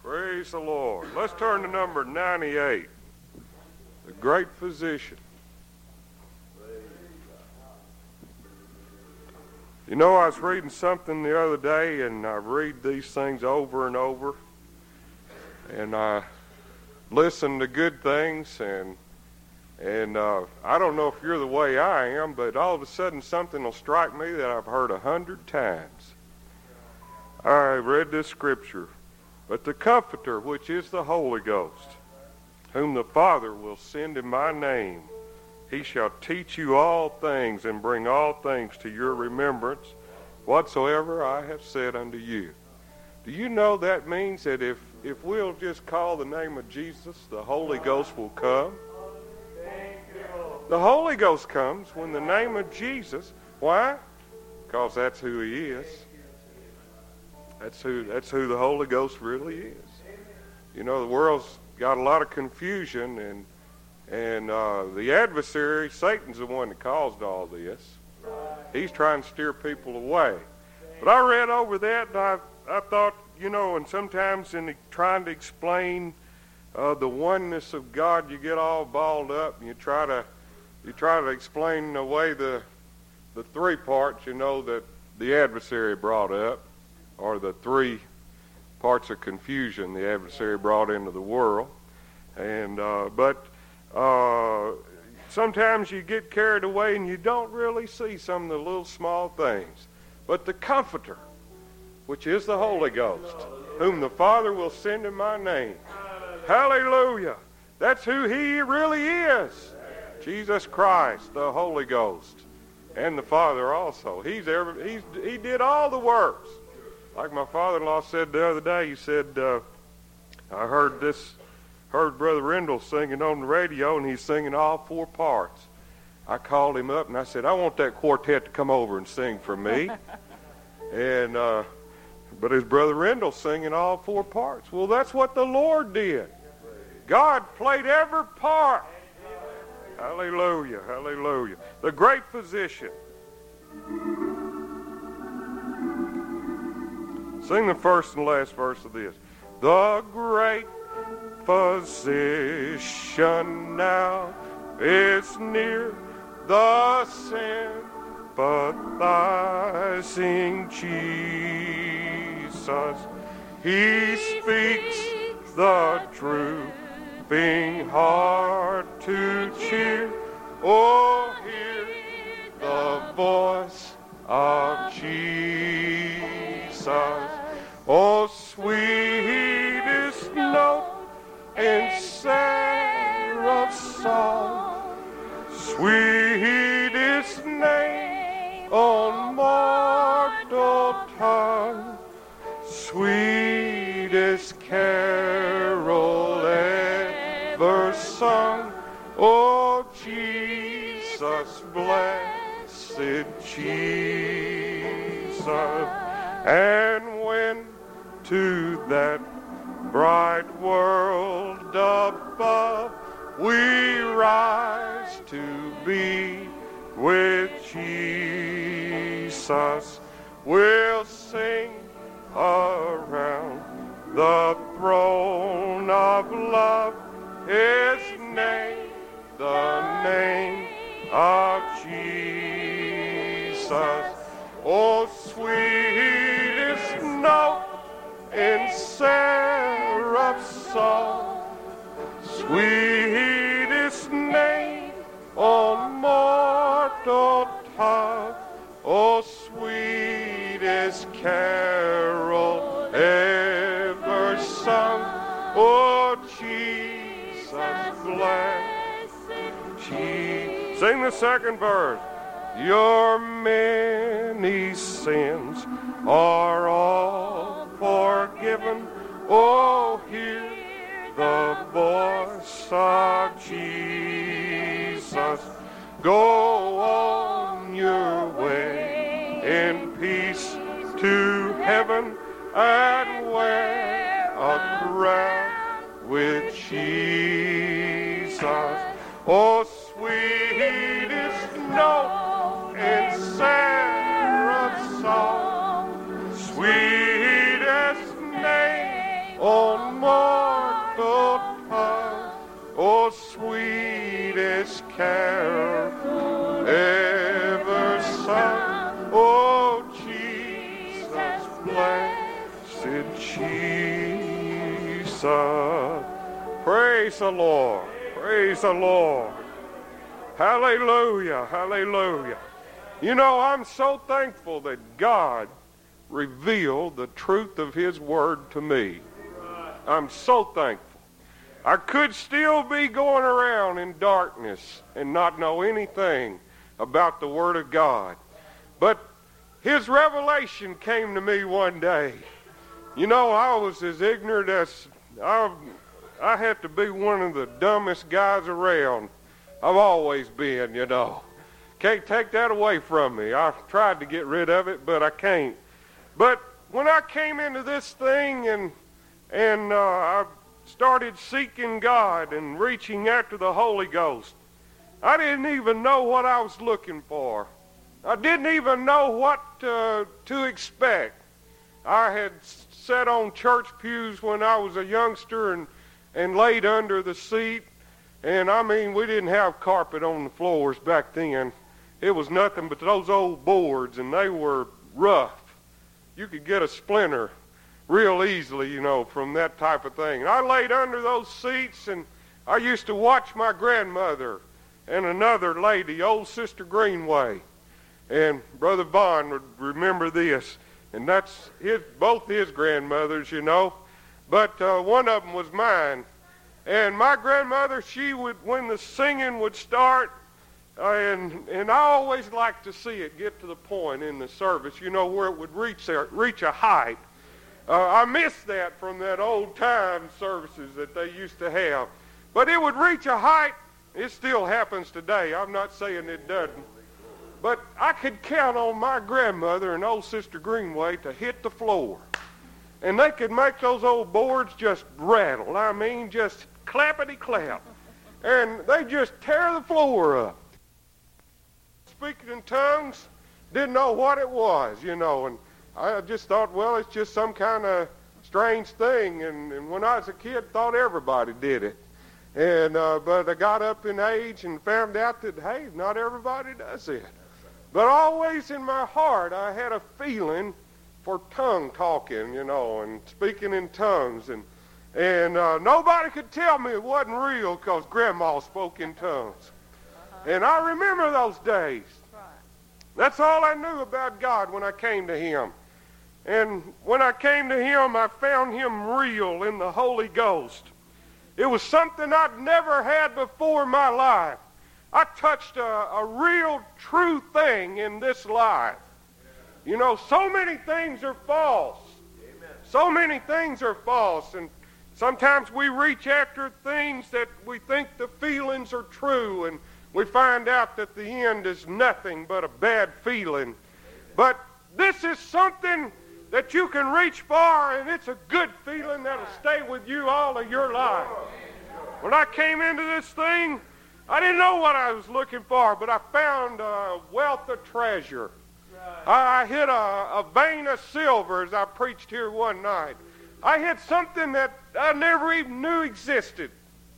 Praise the Lord. Let's turn to number 98, the great physician. You know, I was reading something the other day, and I read these things over and over, and I listen to good things, and I don't know if you're the way I am, but all of a sudden something will strike me that I've heard 100 times. I read this scripture. But the Comforter, which is the Holy Ghost, whom the Father will send in my name, he shall teach you all things and bring all things to your remembrance, whatsoever I have said unto you. Do you know that means that if we'll just call the name of Jesus, the Holy Ghost will come? The Holy Ghost comes when the name of Jesus. Why? Because that's who he is. That's who the Holy Ghost really is. You know, the world's got a lot of confusion, and the adversary, Satan's the one that caused all this. He's trying to steer people away. But I read over that, and I thought, you know, and sometimes in trying to explain the oneness of God, you get all balled up, and you try to explain away the three parts, you know, that the adversary brought up, or the three parts of confusion the adversary brought into the world. But sometimes you get carried away and you don't really see some of the little small things. But the Comforter, which is the Holy Ghost, whom the Father will send in my name. Hallelujah. That's who he really is. Jesus Christ, the Holy Ghost, and the Father also. He did all the works. Like my father-in-law said the other day, he said, I heard Brother Rendell singing on the radio, and he's singing all four parts. I called him up, and I said, I want that quartet to come over and sing for me. But his Brother Rendell singing all four parts. Well, that's what the Lord did. God played every part. Hallelujah, hallelujah. The great physician. Sing the first and last verse of this. The great physician now is near, the sympathizing Jesus. He speaks the drooping heart to cheer. Oh, hear the voice of Jesus. Oh, sweetest note in seraph's song, sweetest name on mortal tongue, sweetest carol ever sung. Oh, Jesus, blessed Jesus. And when to that bright world above we rise to be with Jesus, we'll sing around the throne of love his name, the name of Jesus. Oh, sweetest note in seraph's song, sweetest name on mortal tongue, oh, sweetest carol ever sung. Oh, Jesus, blessed Jesus. Sing the second verse. Your many sins are all forgiven. Oh, hear the voice of Jesus. Go on your way in peace to heaven and wear a crown with Jesus. Oh, sweetest note in seraph's song, sweetest name on mortal tongue. Oh, sweetest carol ever sung. Oh, Jesus, blessed Jesus. Praise the Lord. Praise the Lord. Hallelujah. Hallelujah. You know, I'm so thankful that God revealed the truth of His Word to me. I'm so thankful. I could still be going around in darkness and not know anything about the Word of God. But His revelation came to me one day. You know, I was as ignorant as... I had to be one of the dumbest guys around. I've always been, you know. Can't take that away from me. I've tried to get rid of it, but I can't. But when I came into this thing and I started seeking God and reaching after the Holy Ghost, I didn't even know what I was looking for. I didn't even know what to expect. I had sat on church pews when I was a youngster and laid under the seat. And I mean, we didn't have carpet on the floors back then. It was nothing but those old boards, and they were rough. You could get a splinter real easily, you know, from that type of thing. And I laid under those seats, and I used to watch my grandmother and another lady, old Sister Greenway. And Brother Vaughn would remember this. And that's both his grandmothers, you know. But one of them was mine. And my grandmother, she would, when the singing would start, and I always liked to see it get to the point in the service, you know, where it would reach a height. I missed that from that old time services that they used to have. But it would reach a height. It still happens today. I'm not saying it doesn't. But I could count on my grandmother and old Sister Greenway to hit the floor. And they could make those old boards just rattle. I mean, just clappity-clap. And they just tear the floor up. Speaking in tongues, didn't know what it was, you know. And I just thought, well, it's just some kind of strange thing. And when I was a kid, thought everybody did it. And but I got up in age and found out that, hey, not everybody does it. But always in my heart, I had a feeling for tongue talking, you know, and speaking in tongues. And nobody could tell me it wasn't real because Grandma spoke in tongues. And I remember those days. That's all I knew about God when I came to Him. And when I came to Him, I found Him real in the Holy Ghost. It was something I'd never had before in my life. I touched a real, true thing in this life. You know, so many things are false. Amen. So many things are false. And sometimes we reach after things that we think the feelings are true, and we find out that the end is nothing but a bad feeling. But this is something that you can reach for, and it's a good feeling that'll stay with you all of your life. When I came into this thing, I didn't know what I was looking for, but I found a wealth of treasure. I hit a vein of silver as I preached here one night. I hit something that I never even knew existed.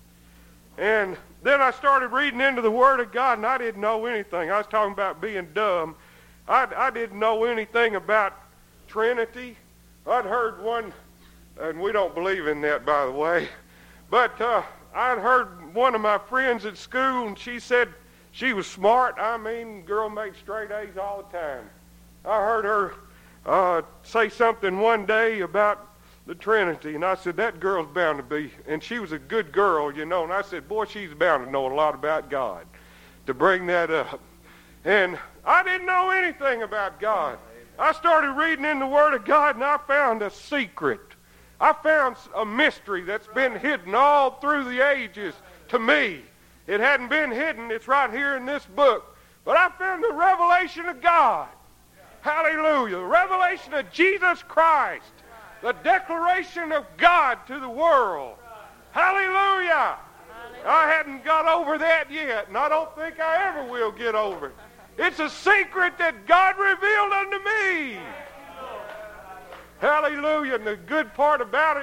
And then I started reading into the Word of God, and I didn't know anything. I was talking about being dumb. I didn't know anything about Trinity. I'd heard one, and we don't believe in that, by the way, but I'd heard one of my friends at school, and she said she was smart. I mean, girl made straight A's all the time. I heard her say something one day about the Trinity, and I said, that girl's bound to be, and she was a good girl, you know, and I said, boy, she's bound to know a lot about God to bring that up. And I didn't know anything about God. I started reading in the Word of God, and I found a secret. I found a mystery that's been hidden all through the ages to me. It hadn't been hidden. It's right here in this book. But I found the revelation of God. Hallelujah. The revelation of Jesus Christ. The declaration of God to the world. Hallelujah. I hadn't got over that yet, and I don't think I ever will get over it. It's a secret that God revealed unto me. Hallelujah. And the good part about it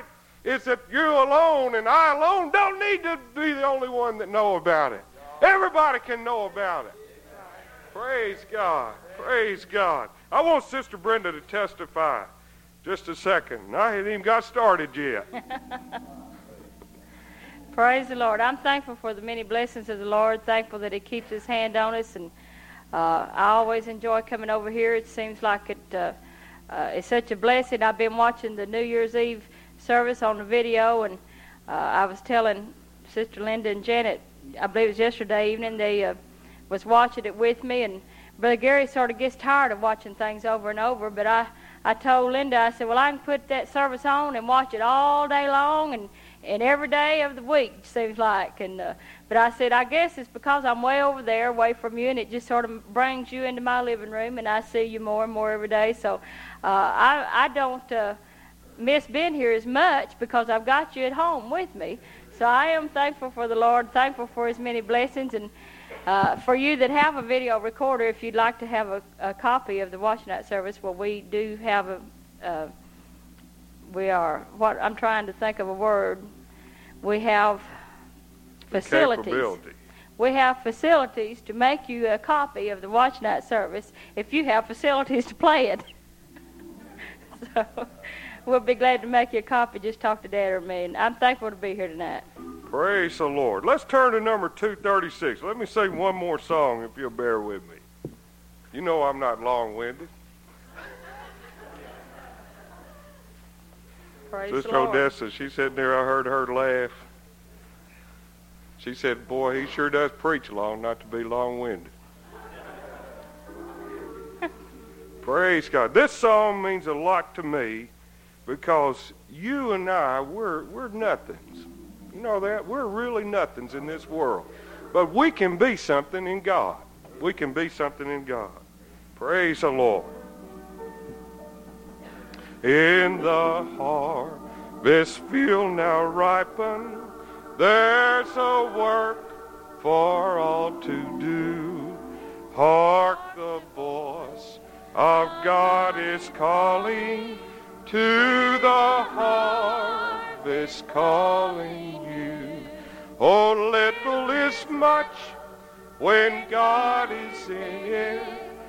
is that you alone and I alone don't need to be the only one that know about it. Everybody can know about it. Praise God. Praise God. I want Sister Brenda to testify. Just a second. I haven't even got started yet. Praise the Lord. I'm thankful for the many blessings of the Lord, thankful that He keeps His hand on us, and I always enjoy coming over here. It seems like it's such a blessing. I've been watching the New Year's Eve service on the video, and I was telling Sister Linda and Janet, I believe it was yesterday evening, they was watching it with me, and Brother Gary sort of gets tired of watching things over and over, but I told Linda, I said, well, I can put that service on and watch it all day long and every day of the week, it seems like. But I said, I guess it's because I'm way over there, away from you, and it just sort of brings you into my living room, and I see you more and more every day. So I don't miss being here as much because I've got you at home with me. So I am thankful for the Lord, thankful for His many blessings, and for you that have a video recorder, if you'd like to have a copy of the Watch Night service, well, we do have I'm trying to think of a word. We have facilities. We have facilities to make you a copy of the Watch Night service if you have facilities to play it. So we'll be glad to make you a copy. Just talk to Dad or me. And I'm thankful to be here tonight. Praise the Lord. Let's turn to number 236. Let me sing one more song if you'll bear with me. You know I'm not long-winded. Praise Sister the Lord. Odessa, she said there, I heard her laugh. She said, boy, he sure does preach long, not to be long-winded. Praise God. This song means a lot to me because you and I, we're nothings. You know that? We're really nothings in this world. But we can be something in God. We can be something in God. Praise the Lord. In the harvest field now ripen, there's a work for all to do. Hark, the voice of God is calling, to the harvest calling you. Oh, little is much when God is in it.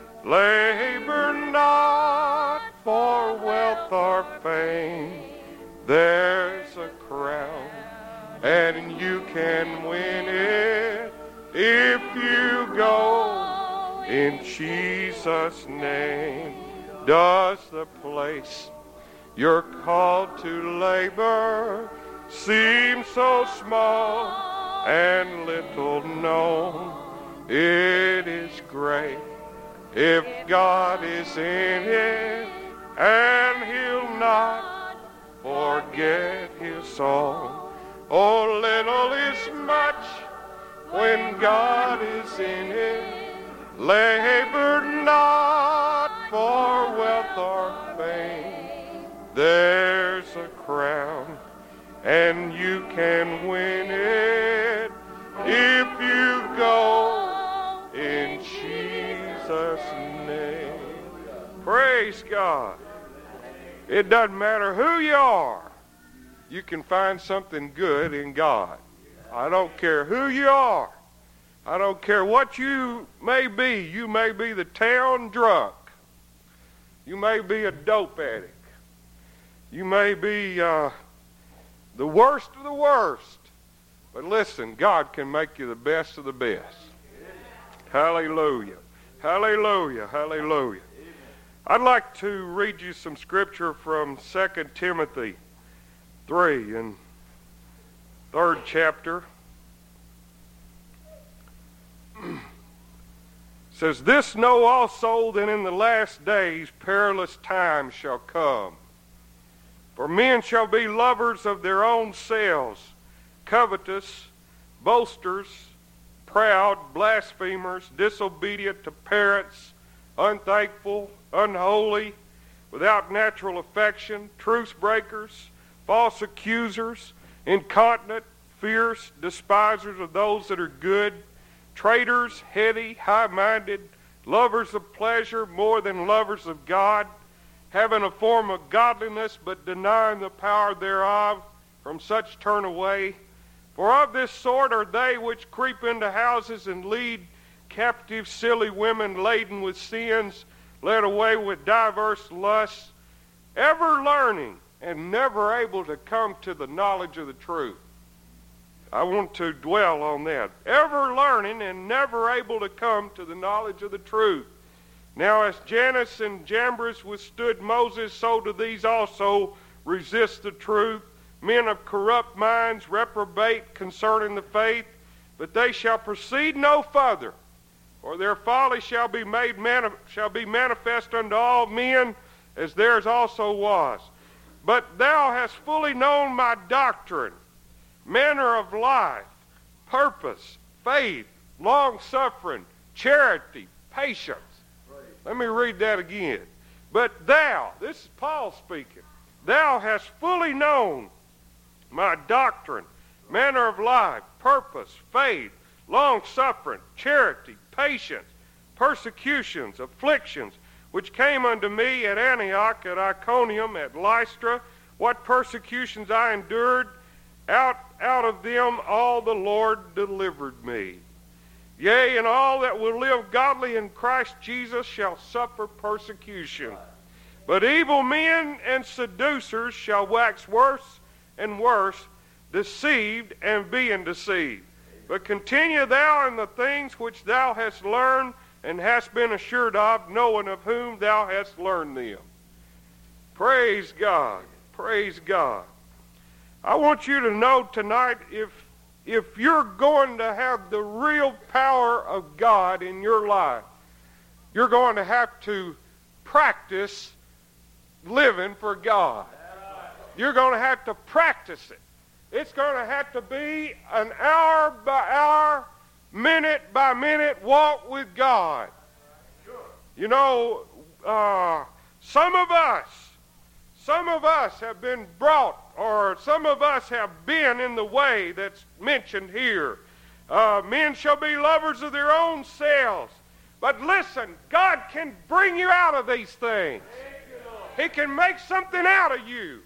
Labor not for wealth or fame. There's a crown, and you can win it if you go in Jesus' name. Does the place you're called to labor seem so small and little known? It is great if God is in it, and He'll not forget His song. Oh, little is much when God is in it. Labor not for wealth or fame. There's a crown, and you can win it if you go in Jesus' name. Praise God. It doesn't matter who you are. You can find something good in God. I don't care who you are. I don't care what you may be. You may be the town drunk. You may be a dope addict. You may be the worst of the worst. But listen, God can make you the best of the best. Hallelujah. Hallelujah. Hallelujah. I'd like to read you some scripture from 2 Timothy 3 in 3rd chapter. It says, this know also that in the last days perilous times shall come. For men shall be lovers of their own selves, covetous, boasters, proud, blasphemers, disobedient to parents, unthankful, unholy, without natural affection, truce breakers, false accusers, incontinent, fierce, despisers of those that are good, traitors, heady, high-minded, lovers of pleasure more than lovers of God, having a form of godliness but denying the power thereof. from such turn away. For of this sort are they which creep into houses and lead captive silly women laden with sins, led away with diverse lusts, ever learning and never able to come to the knowledge of the truth. I want to dwell on that. Ever learning and never able to come to the knowledge of the truth. Now as Jannes and Jambres withstood Moses, so do these also resist the truth. Men of corrupt minds reprobate concerning the faith, but they shall proceed no further. For their folly shall be manifest unto all men, as theirs also was. But thou hast fully known my doctrine, manner of life, purpose, faith, long-suffering, charity, patience. Let me read that again. But thou, this is Paul speaking, thou hast fully known my doctrine, manner of life, purpose, faith, long-suffering, charity, patience, persecutions, afflictions, which came unto me at Antioch, at Iconium, at Lystra, what persecutions I endured. Out of them all the Lord delivered me. Yea, and all that will live godly in Christ Jesus shall suffer persecution. But evil men and seducers shall wax worse and worse, deceived and being deceived. But continue thou in the things which thou hast learned and hast been assured of, knowing of whom thou hast learned them. Praise God. Praise God. I want you to know tonight, if you're going to have the real power of God in your life, you're going to have to practice living for God. You're going to have to practice it. It's going to have to be an hour by hour, minute by minute walk with God. You know, some of us have been brought, or some of us have been in the way that's mentioned here. Men shall be lovers of their own selves. But listen, God can bring you out of these things. He can make something out of you.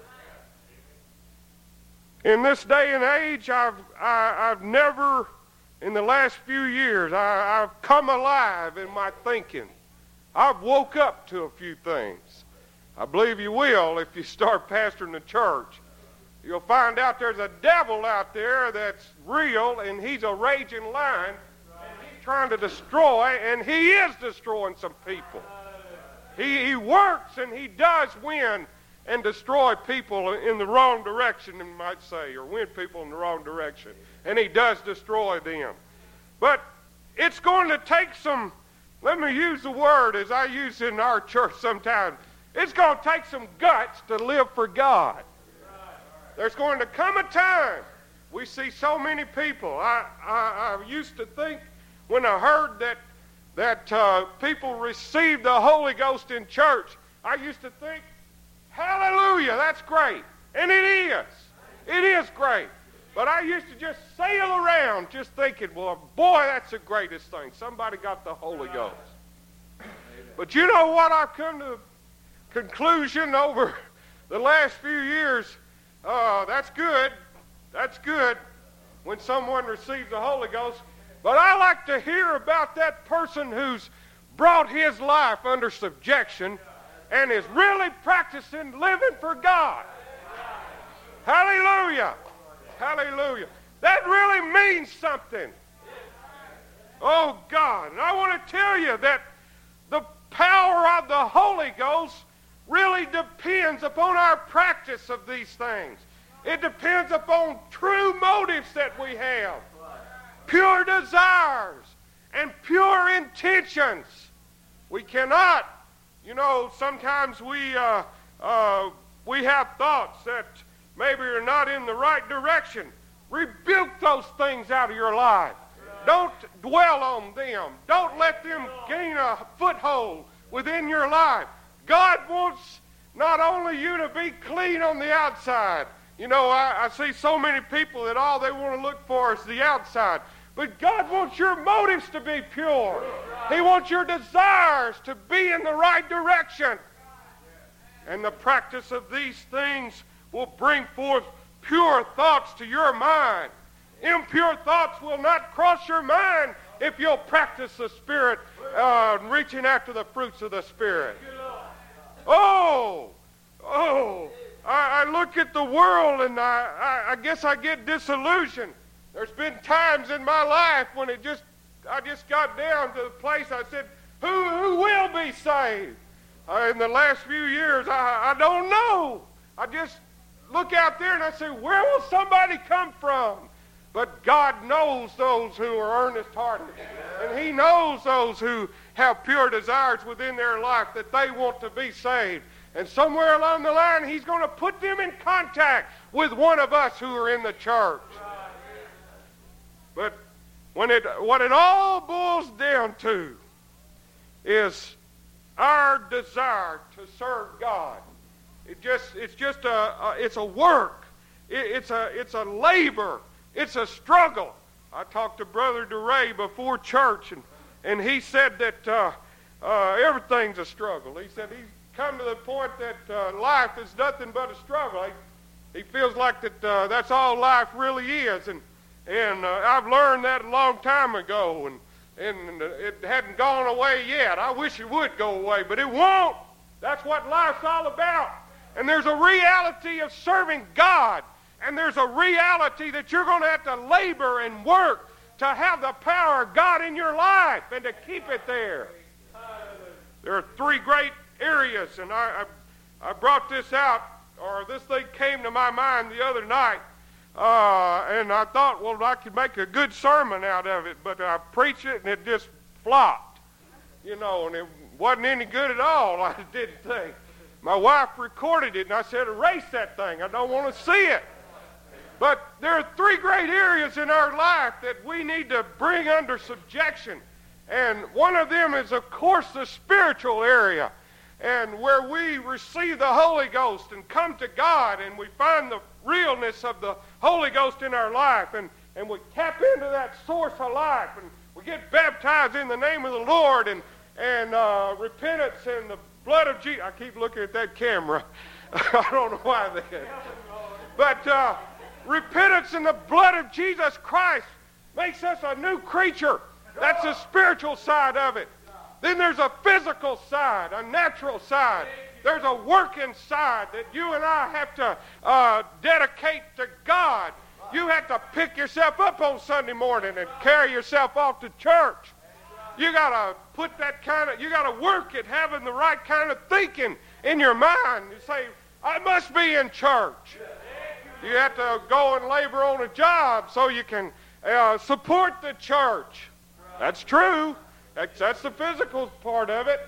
In this day and age, I've never, in the last few years, I've come alive in my thinking. I've woke up to a few things. I believe you will if you start pastoring the church. You'll find out there's a devil out there that's real, and he's a raging lion, and he's trying to destroy, and he is destroying some people. He works and he does win and destroy people in the wrong direction, you might say, or win people in the wrong direction. And he does destroy them. But it's going to take some, let me use the word as I use in our church sometimes, it's going to take some guts to live for God. There's going to come a time, we see so many people. I used to think when I heard that people received the Holy Ghost in church, I used to think, hallelujah, that's great. And it is. It is great. But I used to just sail around just thinking, well, boy, that's the greatest thing. Somebody got the Holy Ghost. But you know what? I've come to the conclusion over the last few years. That's good. That's good when someone receives the Holy Ghost. But I like to hear about that person who's brought his life under subjection and is really practicing living for God. Hallelujah. Hallelujah. That really means something. Oh, God. And I want to tell you that the power of the Holy Ghost really depends upon our practice of these things. It depends upon true motives that we have, pure desires, and pure intentions. We cannot, you know, sometimes we have thoughts that maybe are not in the right direction. Rebuke those things out of your life. Don't dwell on them. Don't let them gain a foothold within your life. God wants not only you to be clean on the outside. You know, I see so many people that all they want to look for is the outside. But God wants your motives to be pure. He wants your desires to be in the right direction. And the practice of these things will bring forth pure thoughts to your mind. Impure thoughts will not cross your mind if you'll practice the Spirit, reaching after the fruits of the Spirit. I look at the world and I guess I get disillusioned. There's been times in my life when I just got down to the place I said, who will be saved? In the last few years, I don't know. I just look out there and I say, where will somebody come from? But God knows those who are earnest-hearted. And He knows those who have pure desires within their life that they want to be saved. And somewhere along the line, He's going to put them in contact with one of us who are in the church. But what it all boils down to is our desire to serve God. It's a work. It's a labor. It's a struggle. I talked to Brother DeRay before church, and he said that everything's a struggle. He said he's come to the point that life is nothing but a struggle. He feels like that's all life really is, and I've learned that a long time ago, and it hadn't gone away yet. I wish it would go away, but it won't. That's what life's all about. And there's a reality of serving God. And there's a reality that you're going to have to labor and work to have the power of God in your life and to keep it there. There are three great areas, and I brought this out, or this thing came to my mind the other night, and I thought, well, I could make a good sermon out of it, but I preached it and it just flopped, and it wasn't any good at all, I didn't think. My wife recorded it, and I said, erase that thing. I don't want to see it. But there are three great areas in our life that we need to bring under subjection. And one of them is, of course, the spiritual area, and where we receive the Holy Ghost and come to God, and we find the realness of the Holy Ghost in our life, and we tap into that source of life, and we get baptized in the name of the Lord, and repentance in the blood of Jesus. I keep looking at that camera. I don't know why that. But repentance in the blood of Jesus Christ makes us a new creature. That's the spiritual side of it. Then there's a physical side, a natural side. There's a working side that you and I have to dedicate to God. You have to pick yourself up on Sunday morning and carry yourself off to church. You got to you got to work at having the right kind of thinking in your mind. You say, I must be in church. You have to go and labor on a job so you can support the church. That's true. That's the physical part of it.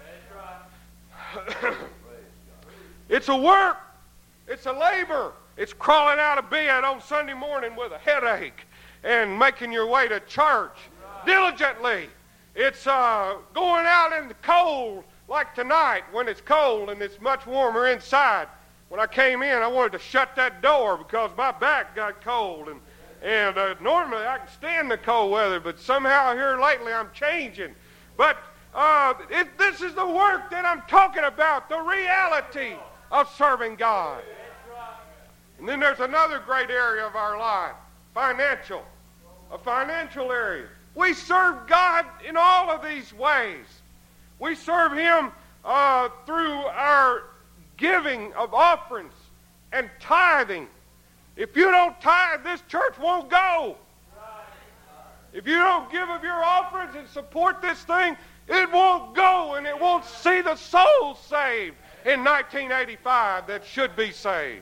It's a work. It's a labor. It's crawling out of bed on Sunday morning with a headache and making your way to church diligently. It's going out in the cold like tonight when it's cold and it's much warmer inside. When I came in, I wanted to shut that door because my back got cold. And normally I can stand the cold weather, but somehow here lately I'm changing. But this is the work that I'm talking about, the reality of serving God. And then there's another great area of our life, a financial area. We serve God in all of these ways. We serve Him through our giving of offerings and tithing. If you don't tithe, this church won't go. If you don't give of your offerings and support this thing, it won't go, and it won't see the souls saved in 1985 that should be saved.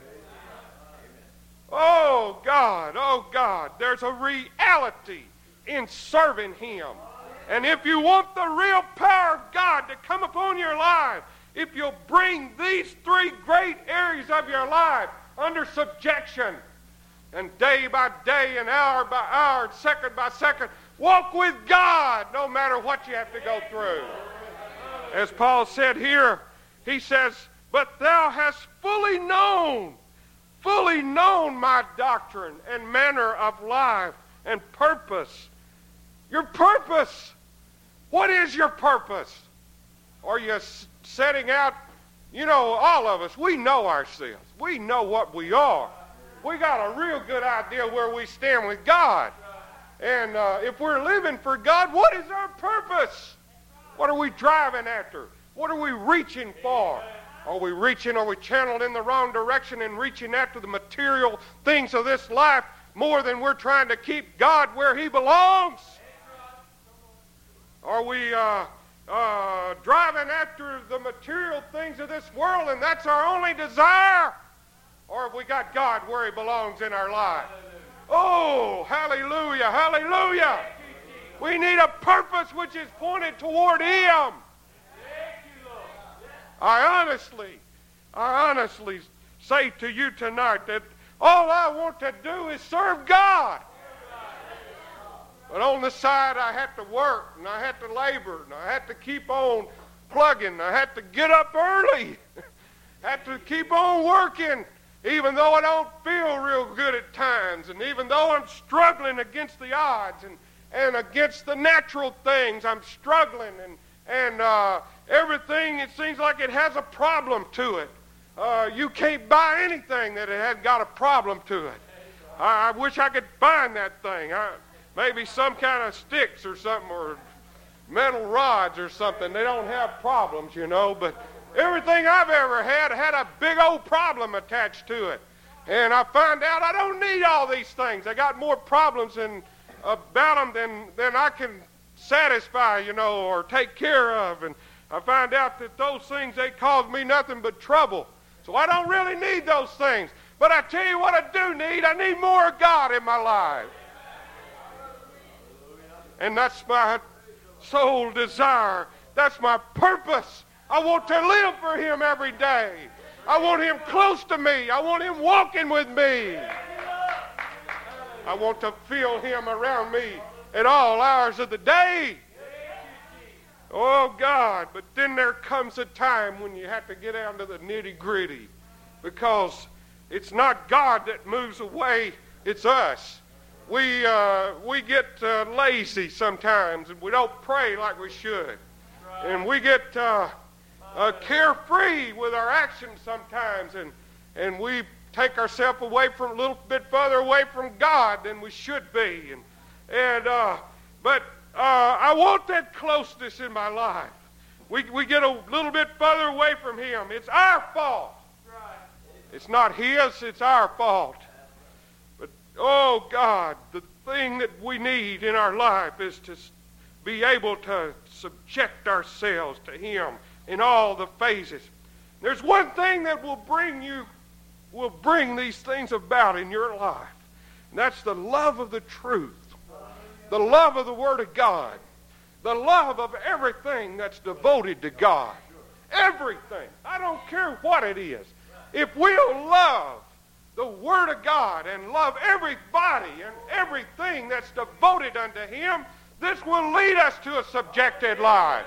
Oh God, there's a reality in serving Him. And if you want the real power of God to come upon your life, if you'll bring these three great areas of your life under subjection, and day by day and hour by hour and second by second, walk with God no matter what you have to go through. As Paul said here, he says, but thou hast fully known my doctrine and manner of life and purpose. Your purpose. What is your purpose? Are you setting out? All of us, we know ourselves. We know what we are. we got a real good idea where we stand with God. And if we're living for God, what is our purpose? What are we driving after? What are we reaching for? Are we channeled in the wrong direction and reaching after the material things of this life more than we're trying to keep God where He belongs? Are we driving after the material things of this world and that's our only desire? Or have we got God where He belongs in our life? Oh, hallelujah, hallelujah. We need a purpose which is pointed toward Him. I honestly say to you tonight that all I want to do is serve God. But on the side, I have to work, and I have to labor, and I have to keep on plugging. I have to get up early. I have to keep on working, even though I don't feel real good at times, and even though I'm struggling against the odds and against the natural things. I'm struggling, and everything, it seems like it has a problem to it. You can't buy anything that it hasn't got a problem to it. I wish I could find that thing. Maybe some kind of sticks or something, or metal rods or something. They don't have problems, you know, but everything I've ever had a big old problem attached to it. And I find out I don't need all these things. I got more problems about them than I can satisfy, you know, or take care of. And I find out that those things, they cause me nothing but trouble. So I don't really need those things. But I tell you what I do need. I need more of God in my life. And that's my sole desire. That's my purpose. I want to live for Him every day. I want Him close to me. I want Him walking with me. I want to feel Him around me at all hours of the day. Oh, God. But then there comes a time when you have to get down to the nitty-gritty, because it's not God that moves away. It's us. We get lazy sometimes, and we don't pray like we should. And we get carefree with our actions sometimes, and we take ourselves away from a little bit further away from God than we should be. But I want that closeness in my life. We get a little bit further away from Him. It's our fault. It's not His, it's our fault. But, oh God, the thing that we need in our life is to be able to subject ourselves to Him in all the phases. There's one thing that will bring these things about in your life, and that's the love of the truth, the love of the Word of God, the love of everything that's devoted to God. Everything. I don't care what it is. If we'll love the Word of God and love everybody and everything that's devoted unto Him, this will lead us to a subjected life.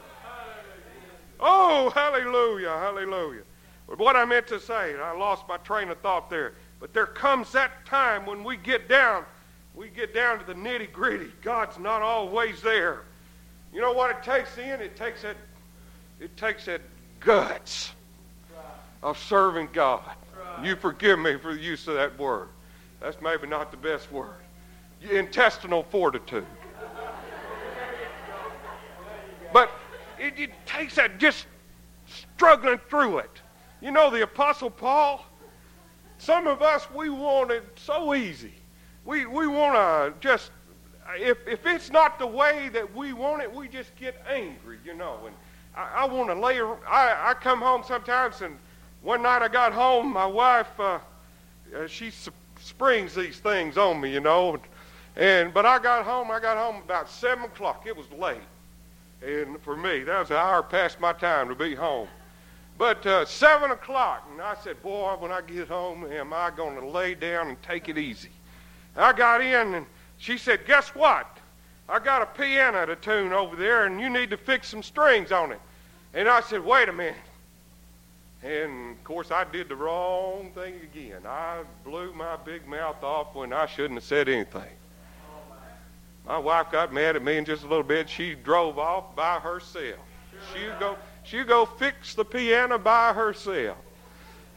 Oh, hallelujah, hallelujah. But what I meant to say, I lost my train of thought there. But there comes that time when we get down to the nitty-gritty. God's not always there. You know what it takes then? It takes that guts of serving God. You forgive me for the use of that word. That's maybe not the best word. Intestinal fortitude. But it takes that just struggling through it. You know, the Apostle Paul, some of us, we want it so easy. We want to just, if it's not the way that we want it, we just get angry, you know. And I want to lay, I come home sometimes, and one night I got home, my wife, she springs these things on me, you know. But I got home about 7 o'clock. It was late. And for me, that was an hour past my time to be home. But 7 o'clock, and I said, boy, when I get home, am I going to lay down and take it easy? I got in, and she said, guess what? I got a piano to tune over there, and you need to fix some strings on it. And I said, wait a minute. And, of course, I did the wrong thing again. I blew my big mouth off when I shouldn't have said anything. My wife got mad at me in just a little bit. She drove off by herself. She'd go fix the piano by herself.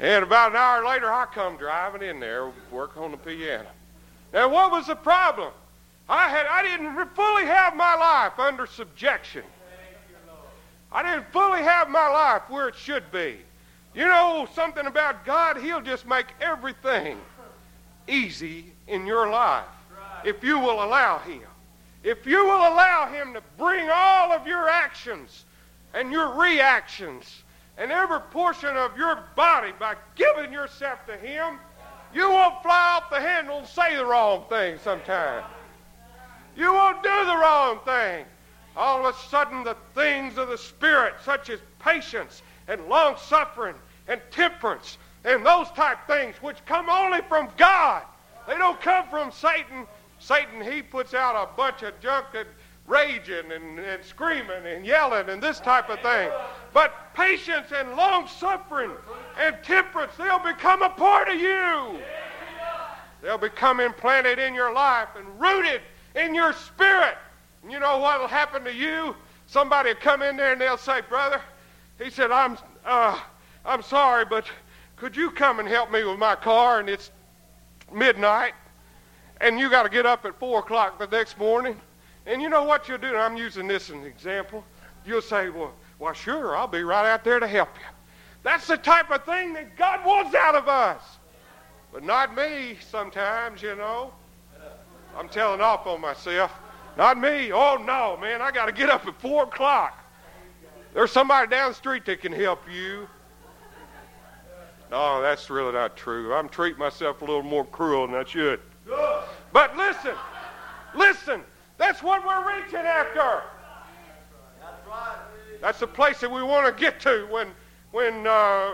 And about an hour later, I come driving in there, work on the piano. Now, what was the problem? I didn't fully have my life under subjection. I didn't fully have my life where it should be. You know something about God? He'll just make everything easy in your life if you will allow Him. If you will allow Him to bring all of your actions and your reactions and every portion of your body by giving yourself to Him, you won't fly off the handle and say the wrong thing sometime. You won't do the wrong thing. All of a sudden, the things of the Spirit, such as patience and long-suffering and temperance and those type things, which come only from God. They don't come from Satan. Satan, he puts out a bunch of junk that raging and screaming and yelling and this type of thing. But patience and long-suffering and temperance, they'll become a part of you. They'll become implanted in your life and rooted in your spirit. And you know what will happen to you? Somebody will come in there and they'll say, brother, he said, I'm sorry, but could you come and help me with my car? And it's midnight, and you got to get up at 4 o'clock the next morning. And you know what you'll do? And I'm using this as an example. You'll say, well, sure, I'll be right out there to help you. That's the type of thing that God wants out of us. But not me sometimes, you know. I'm telling off on myself. Not me. Oh, no, man, I got to get up at 4 o'clock. There's somebody down the street that can help you. No, that's really not true. I'm treating myself a little more cruel than I should. But listen, that's what we're reaching after. That's the place that we want to get to when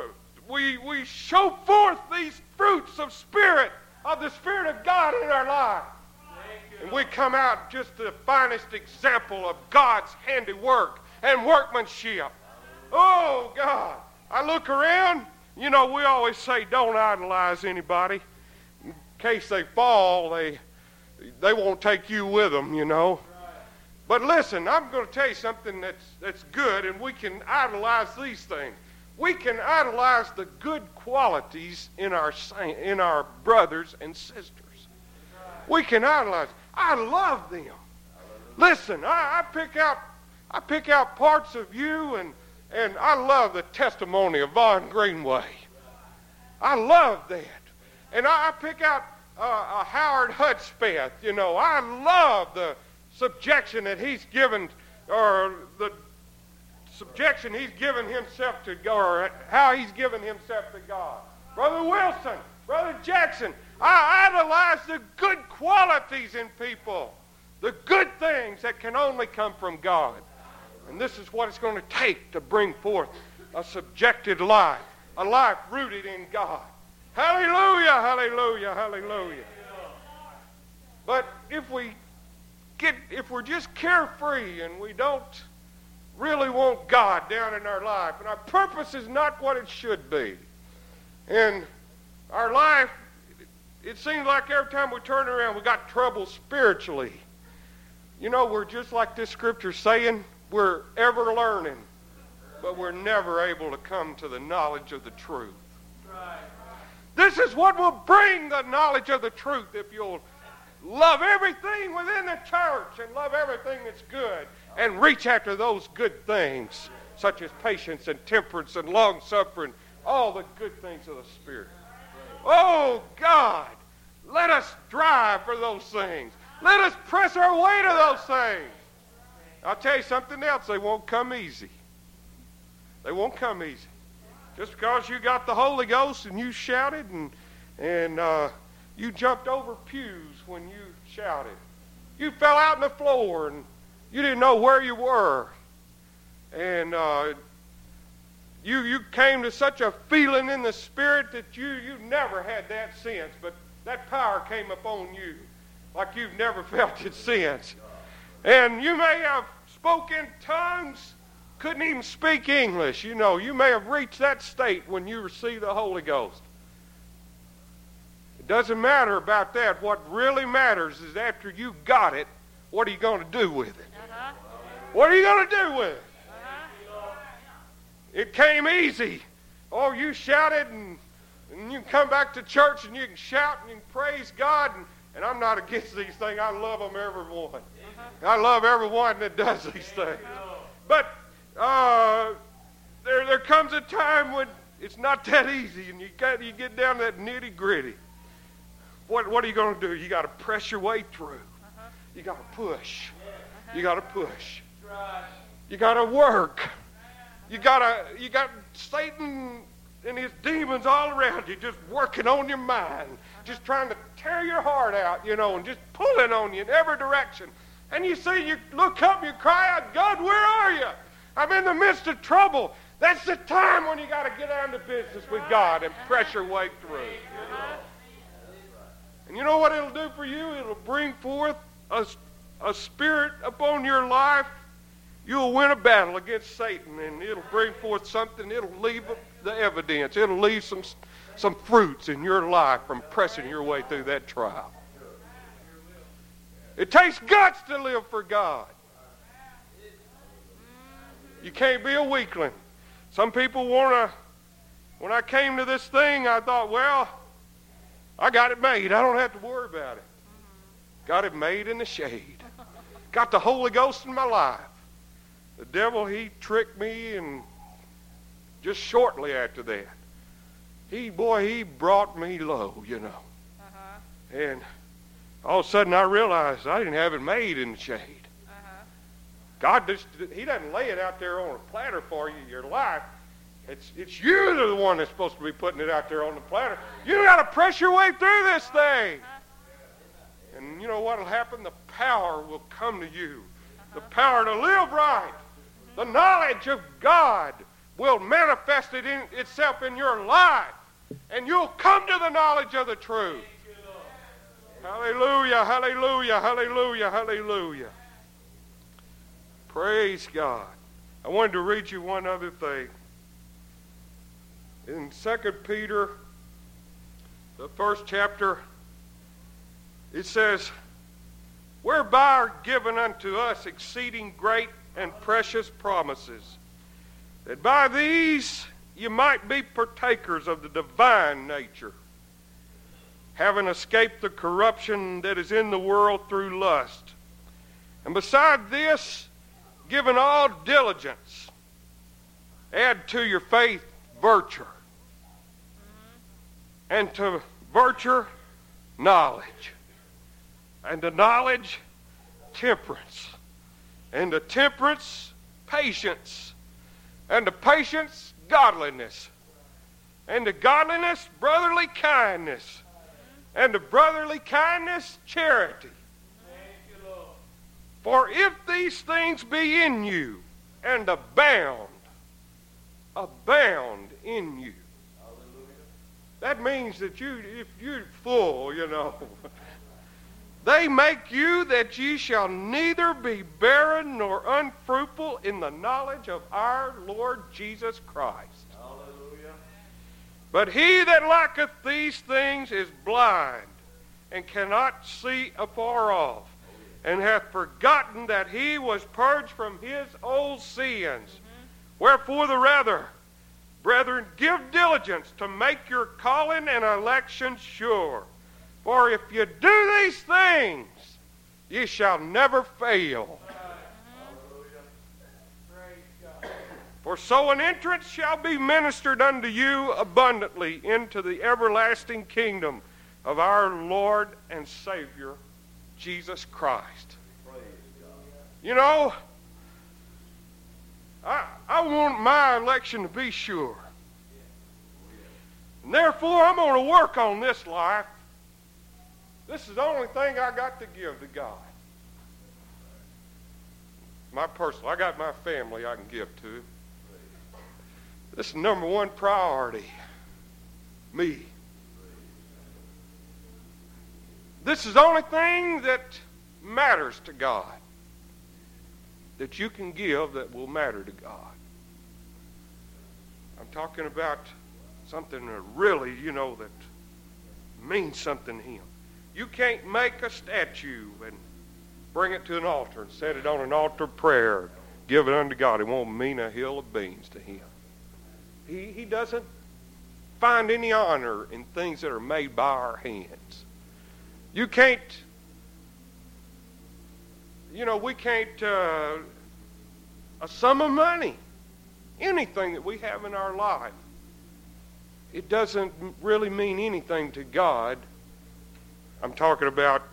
we show forth these fruits of the Spirit of God in our life. And we come out just the finest example of God's handiwork and workmanship. Oh, God. I look around. You know, we always say don't idolize anybody. In case they fall, they won't take you with them, you know. But listen, I'm going to tell you something that's good, and we can idolize these things. We can idolize the good qualities in our brothers and sisters. We can idolize. I love them. Listen, I pick out parts of you, and I love the testimony of Vaughn Greenway. I love that. And I pick out Howard Hudspeth. You know, I love the subjection that he's given, or the subjection he's given himself to God, or how he's given himself to God. Brother Wilson, Brother Jackson, I idolize the good qualities in people, the good things that can only come from God. And this is what it's going to take to bring forth a subjected life, a life rooted in God. Hallelujah, hallelujah, hallelujah. But if we're just carefree and we don't really want God down in our life, and our purpose is not what it should be, and our life, it seems like every time we turn around, we got trouble spiritually. You know, we're just like this scripture saying, we're ever learning, but we're never able to come to the knowledge of the truth. This is what will bring the knowledge of the truth if you'll love everything within the church and love everything that's good and reach after those good things, such as patience and temperance and long-suffering, all the good things of the Spirit. Oh, God, let us strive for those things. Let us press our way to those things. I'll tell you something else. They won't come easy. They won't come easy. Just because you got the Holy Ghost and you shouted and you jumped over pews when you shouted. You fell out on the floor and you didn't know where you were. And you came to such a feeling in the Spirit that you never had that since. But that power came upon you like you've never felt it since. And you may have spoken tongues, couldn't even speak English. You know, you may have reached that state when you received the Holy Ghost. It doesn't matter about that. What really matters is after you got it, what are you going to do with it? What are you going to do with it? It came easy. Oh, you shouted and And you can come back to church and you can shout and you can praise God. And I'm not against these things. I love them, everyone. I love everyone that does these things. But there comes a time when it's not that easy, and you get down to that nitty gritty. What are you going to do? You got to press your way through. You got to push. You got to push. You got to work. You got Satan and his demons all around you, just working on your mind, just trying to tear your heart out, and just pulling on you in every direction. And you look up and you cry out, God, where are you? I'm in the midst of trouble. That's the time when you got to get down to business with God and press your way through. And you know what it'll do for you? It'll bring forth a spirit upon your life. You'll win a battle against Satan, and it'll bring forth something. It'll leave the evidence. It'll leave some fruits in your life from pressing your way through that trial. It takes guts to live for God. You can't be a weakling. Some people when I came to this thing, I thought, well, I got it made. I don't have to worry about it. Got it made in the shade. Got the Holy Ghost in my life. The devil, he tricked me, and just shortly after that, he brought me low, And all of a sudden I realized I didn't have it made in the shade. God, he doesn't lay it out there on a platter for you, your life. It's you that are the one that's supposed to be putting it out there on the platter. You got to press your way through this thing. And you know what will happen? The power will come to you. The power to live right. The knowledge of God will manifest itself in your life. And you'll come to the knowledge of the truth. Hallelujah, hallelujah, hallelujah, hallelujah. Praise God. I wanted to read you one other thing. In 2 Peter, the first chapter, it says, whereby are given unto us exceeding great and precious promises, that by these you might be partakers of the divine nature, having escaped the corruption that is in the world through lust. And beside this, given all diligence, add to your faith virtue, and to virtue knowledge, and to knowledge temperance, and to temperance patience, and to patience godliness, and to godliness brotherly kindness, and to brotherly kindness charity. For if these things be in you, and abound in you. That means that if you're full, they make you that ye shall neither be barren nor unfruitful in the knowledge of our Lord Jesus Christ. Hallelujah. But he that lacketh these things is blind, and cannot see afar off, and hath forgotten that he was purged from his old sins. Wherefore the rather, brethren, give diligence to make your calling and election sure. For if you do these things, ye shall never fail. For so an entrance shall be ministered unto you abundantly into the everlasting kingdom of our Lord and Savior, Jesus Christ. I want my election to be sure. And therefore, I'm going to work on this life. This is the only thing I got to give to God. I got my family I can give to. This is number one priority. Me. This is the only thing that matters to God, that you can give that will matter to God. I'm talking about something that really, that means something to Him. You can't make a statue and bring it to an altar and set it on an altar of prayer, give it unto God. It won't mean a hill of beans to Him. He doesn't find any honor in things that are made by our hands. You can't, we can't, a sum of money, anything that we have in our life, it doesn't really mean anything to God. I'm talking about,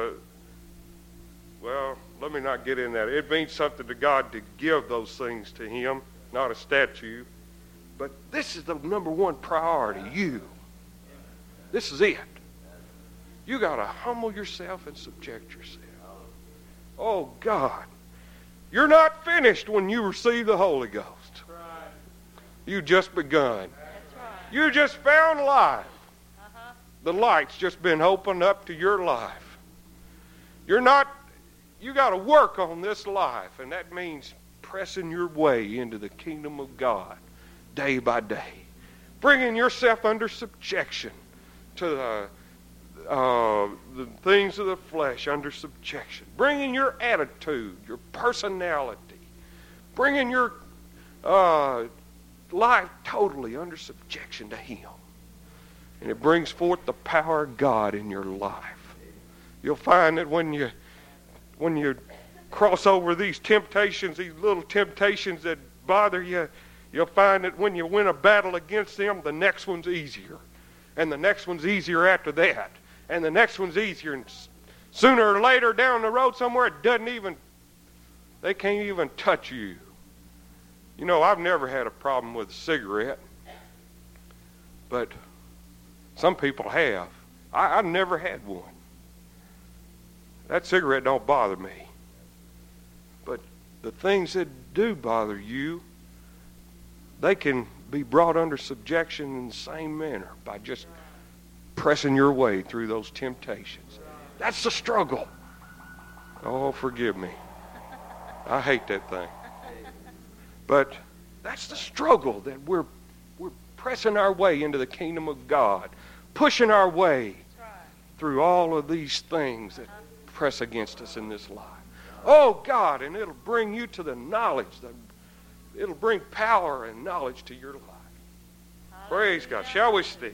let me not get in that. It means something to God to give those things to Him, not a statue. But this is the number one priority, you. This is it. You got to humble yourself and subject yourself. Oh, God. You're not finished when you receive the Holy Ghost. You just begun. You just found life. The light's just been opened up to your life. You got to work on this life, and that means pressing your way into the kingdom of God day by day. Bringing yourself under subjection to the things of the flesh, under subjection. Bringing your attitude, your personality. Bringing your life totally under subjection to Him. And it brings forth the power of God in your life. You'll find that when you cross over these temptations, these little temptations that bother you, you'll find that when you win a battle against them, the next one's easier. And the next one's easier after that. And the next one's easier. And sooner or later down the road somewhere, they can't even touch you. I've never had a problem with a cigarette. But some people have. I've never had one. That cigarette don't bother me. But the things that do bother you, they can be brought under subjection in the same manner by just pressing your way through those temptations. That's the struggle. Oh, forgive me. I hate that thing. But that's the struggle, that we're pressing our way into the kingdom of God, pushing our way through all of these things that press against us in this life. Oh, God, and it'll bring you to the knowledge. It'll bring power and knowledge to your life. Praise God. Shall we stand?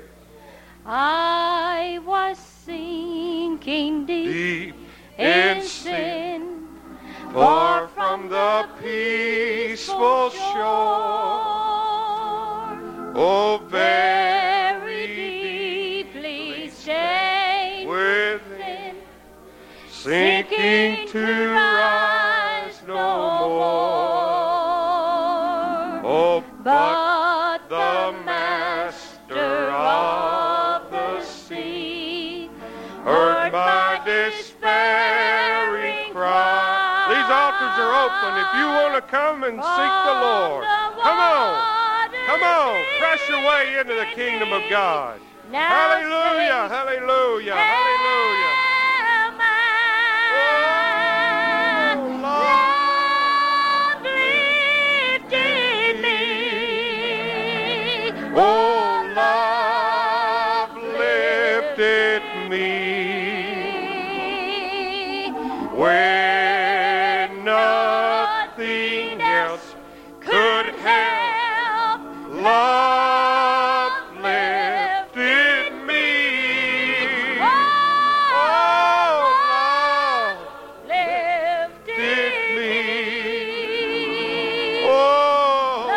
I was sinking deep in sin, far from the peaceful shore. Oh, very deeply stained within, sinking to rise no more. Oh, but the Master of the sea heard my despairing cry. These altars are open. If you want to come and seek the Lord, come on. Come on. Press your way into the kingdom of God. Hallelujah. Hallelujah. Hallelujah. Oh, love lifted me when nothing else could help. Love lifted me. Oh, love lifted me. Oh,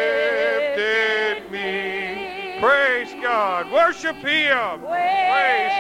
love lifted me. Praise God. Worship Him. Praise